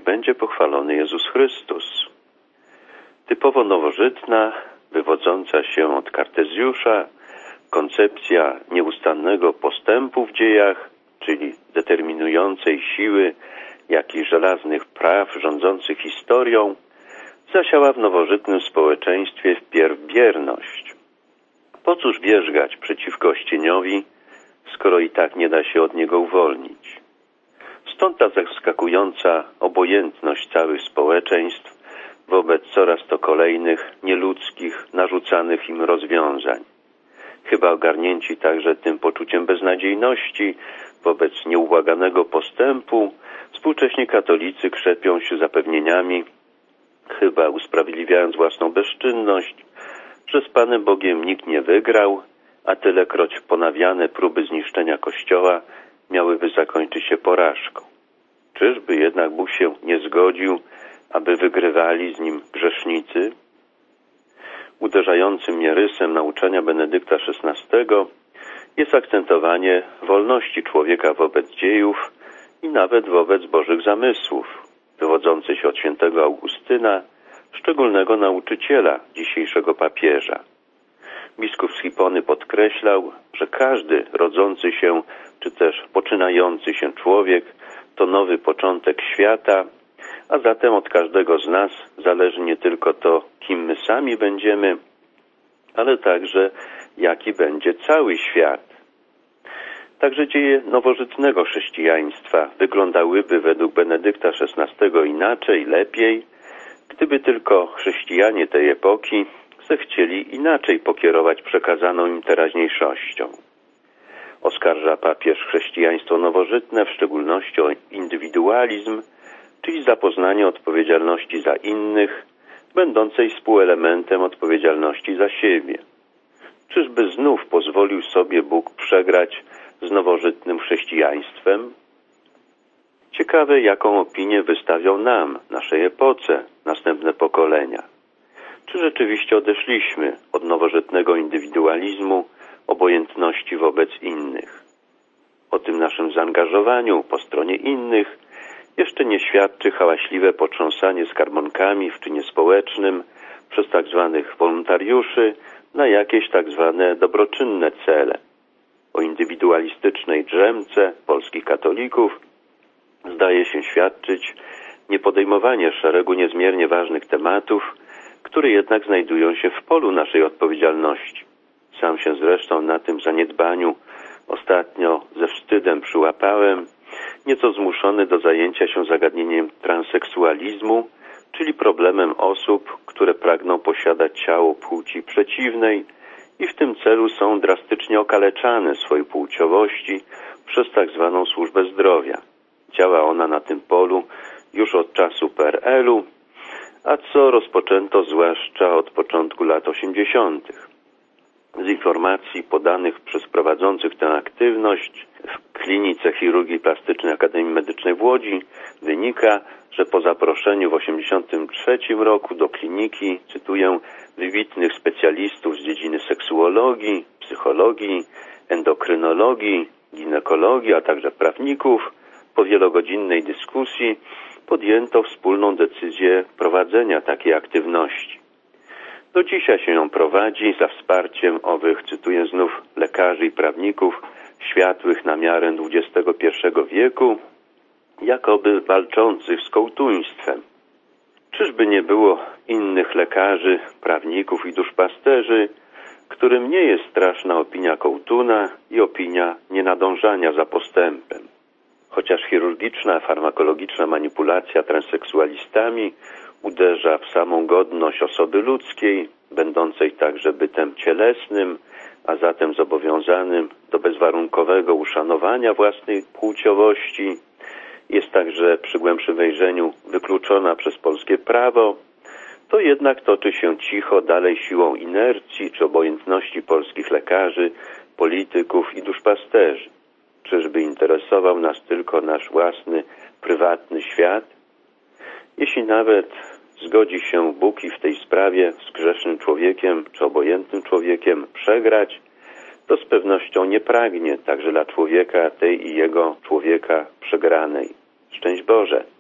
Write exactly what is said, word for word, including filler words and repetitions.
będzie pochwalony Jezus Chrystus. Typowo nowożytna, wywodząca się od Kartezjusza, koncepcja nieustannego postępu w dziejach, czyli determinującej siły, jak i żelaznych praw rządzących historią, zasiała w nowożytnym społeczeństwie wpierw bierność. Po cóż wierzgać przeciwko ościeniowi, skoro i tak nie da się od niego uwolnić? Stąd ta zaskakująca obojętność całych społeczeństw wobec coraz to kolejnych, nieludzkich, narzucanych im rozwiązań. Chyba ogarnięci także tym poczuciem beznadziejności wobec nieubłaganego postępu, współcześni katolicy krzepią się zapewnieniami, chyba usprawiedliwiając własną bezczynność, że z Panem Bogiem nikt nie wygrał, a tylekroć ponawiane próby zniszczenia Kościoła miałyby zakończyć się porażką. Czyżby jednak Bóg się nie zgodził, aby wygrywali z nim grzesznicy? Uderzającym mnie rysem nauczania Benedykta szesnastego jest akcentowanie wolności człowieka wobec dziejów i nawet wobec Bożych zamysłów, wywodzący się od świętego Augustyna, szczególnego nauczyciela dzisiejszego papieża. Biskup z Hipony podkreślał, że każdy rodzący się, czy też poczynający się człowiek to nowy początek świata, a zatem od każdego z nas zależy nie tylko to, kim my sami będziemy, ale także jaki będzie cały świat. Także dzieje nowożytnego chrześcijaństwa wyglądałyby według Benedykta szesnastego inaczej, lepiej, gdyby tylko chrześcijanie tej epoki zechcieli inaczej pokierować przekazaną im teraźniejszością. Oskarża papież chrześcijaństwo nowożytne, w szczególności o indywidualizm, czyli zapoznanie odpowiedzialności za innych, będącej współelementem odpowiedzialności za siebie. Czyżby znów pozwolił sobie Bóg przegrać z nowożytnym chrześcijaństwem? Ciekawe, jaką opinię wystawią nam, naszej epoce, następne pokolenia. Czy rzeczywiście odeszliśmy od nowożytnego indywidualizmu, obojętności wobec innych? O tym naszym zaangażowaniu po stronie innych jeszcze nie świadczy hałaśliwe potrząsanie skarbonkami w czynie społecznym przez tak zwanych wolontariuszy na jakieś tak zwane dobroczynne cele. O indywidualistycznej drzemce polskich katolików zdaje się świadczyć niepodejmowanie szeregu niezmiernie ważnych tematów, które jednak znajdują się w polu naszej odpowiedzialności. Sam się zresztą na tym zaniedbaniu ostatnio ze wstydem przyłapałem, nieco zmuszony do zajęcia się zagadnieniem transseksualizmu, czyli problemem osób, które pragną posiadać ciało płci przeciwnej i w tym celu są drastycznie okaleczane swojej płciowości przez tak zwaną służbę zdrowia. Działa ona na tym polu już od czasu P R L u, a co rozpoczęto zwłaszcza od początku lat osiemdziesiątych. Z informacji podanych przez prowadzących tę aktywność w Klinice Chirurgii Plastycznej Akademii Medycznej w Łodzi wynika, że po zaproszeniu w osiemdziesiątym trzecim roku do kliniki, cytuję, wybitnych specjalistów z dziedziny seksuologii, psychologii, endokrynologii, ginekologii, a także prawników, po wielogodzinnej dyskusji podjęto wspólną decyzję prowadzenia takiej aktywności. Do dzisiaj się ją prowadzi za wsparciem owych, cytuję znów, lekarzy i prawników światłych na miarę dwudziestego pierwszego wieku, jakoby walczących z kołtuństwem. Czyżby nie było innych lekarzy, prawników i duszpasterzy, którym nie jest straszna opinia kołtuna i opinia nienadążania za postępem? Chociaż chirurgiczna, farmakologiczna manipulacja transseksualistami uderza w samą godność osoby ludzkiej, będącej także bytem cielesnym, a zatem zobowiązanym do bezwarunkowego uszanowania własnej płciowości, jest także przy głębszym wejrzeniu wykluczona przez polskie prawo, to jednak toczy się cicho dalej siłą inercji czy obojętności polskich lekarzy, polityków i duszpasterzy. Czyżby interesował nas tylko nasz własny, prywatny świat? Jeśli nawet zgodzi się Bóg i w tej sprawie z grzesznym człowiekiem czy obojętnym człowiekiem przegrać, to z pewnością nie pragnie także dla człowieka tej i jego człowieka przegranej. Szczęść Boże!